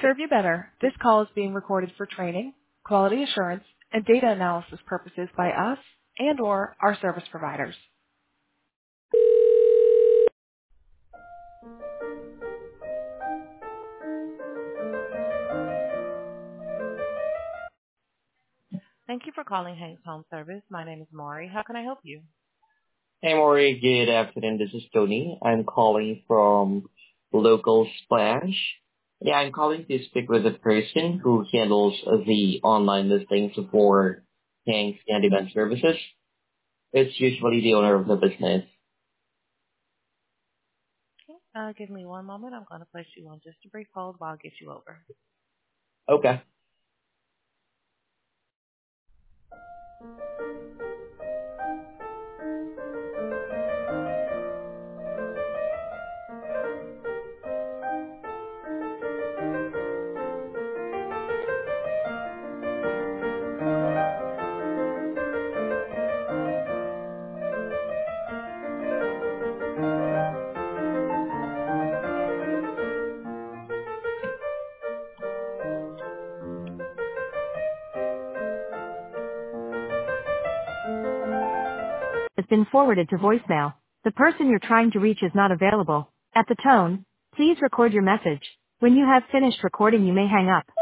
serve you better, this call is being recorded for training, quality assurance, and data analysis purposes by us and/or our service providers. Thank you for calling Hanks Home Service. My name is Maury. How can I help you? Hey, Maury. Good afternoon. This is Tony. I'm calling from Local Splash. Yeah, I'm calling to speak with the person who handles the online listings for Hank's Handyman Services. It's usually the owner of the business. Give me one moment. I'm going to place you on just a brief hold while I get you over. Okay. Has been forwarded to voicemail. The person you're trying to reach is not available. At the tone, please record your message. When you have finished recording, you may hang up.